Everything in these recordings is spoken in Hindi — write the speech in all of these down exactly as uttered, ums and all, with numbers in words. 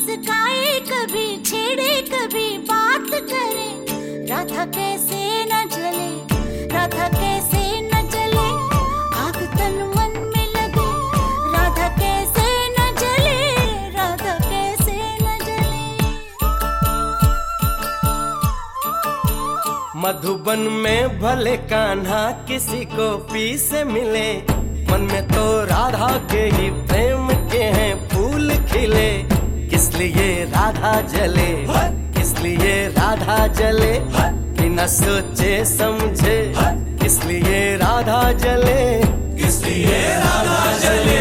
मुस्काए कभी, छेड़े कभी, बात करे, राधा कैसे न जले, राधा कैसे न जले, आग तन मन में लगे, राधा कैसे न जले, राधा कैसे न जले। मधुबन में भले कान्हा किसी को पी से मिले, मन में तो राधा के ही प्रेम के हैं फूल खिले। किस लिए राधा जले, किस लिए राधा जले, बिना सोचे समझे, किस लिए राधा जले, किस लिए राधा जले।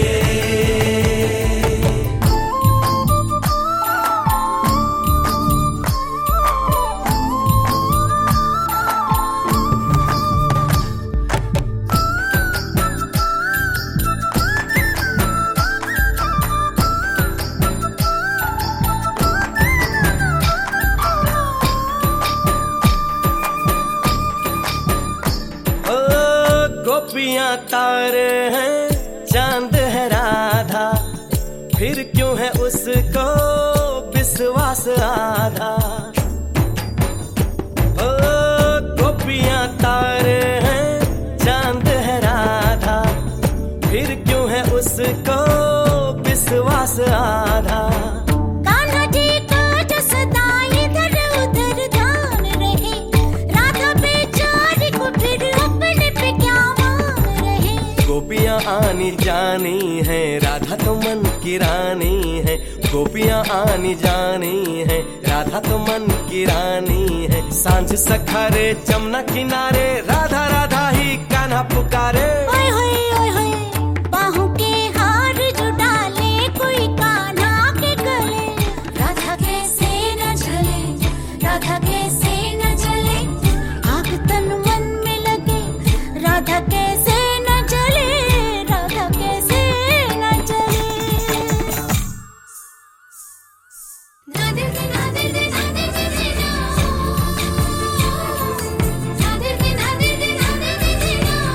गोपियां तारे हैं, चांद है राधा, फिर क्यों है उसको विश्वास आधा। ओ गोपियां तारे हैं, चांद है राधा, फिर क्यों है उसको विश्वास आधा। गोपियां आनी जानी है, राधा तो मन की रानी है। गोपियां आनी जानी है, राधा तो मन की रानी है। सांझ सखारे जमुना किनारे, राधा राधा ही कान्हा पुकारे। ओए होए ओए होए, बाहों के हार जो डाले कोई कान्हा के गले, राधा कैसे न जले, राधा कैसे न जले, आग तन मन में लगे, राधा कैसे न जले, राधा कैसे न जले। राधे राधे राधे राधे राधे राधे राधे राधे राधे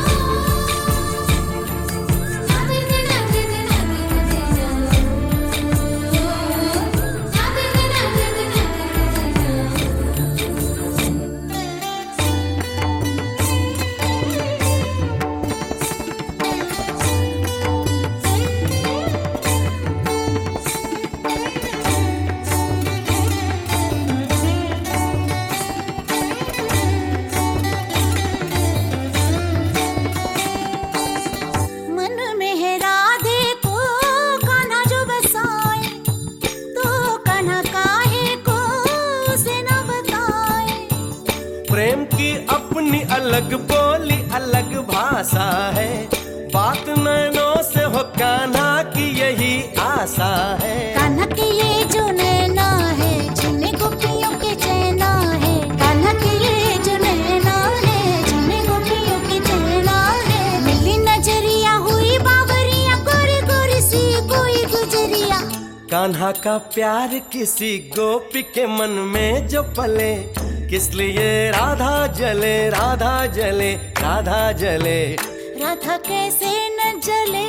मन में है राधे को कान्हा जो बसाए, तो कान्हा काहे को उसे न बताए। प्रेम की अपनी अलग बोली, अलग भाषा है, बात नैनों से हो कान्हा की यही आशा है। कान्हा के ये जो नैना है, जिन्हें गोपियों के चैना है, कान्हा के ये जो नैना है, जिन्हें गोपियों के चैना है। मिली नजरिया हुई बावरिया, गोरी गोरी सी कोई गुजरिया। कान्हा का प्यार किसी गोपी के मन में जो पले, किस लिए राधा जले, राधा जले, राधा जले, राधा कैसे न जले,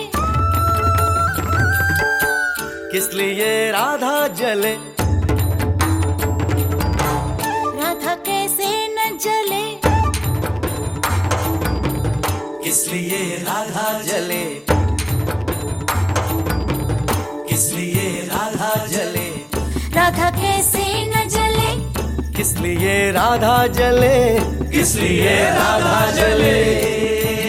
किस लिए राधा जले, राधा कैसे न जले, किस लिए राधा जले, किस लिए राधा जले, राधा कैसे न जले, किस लिए राधा जले, किस लिए राधा जले।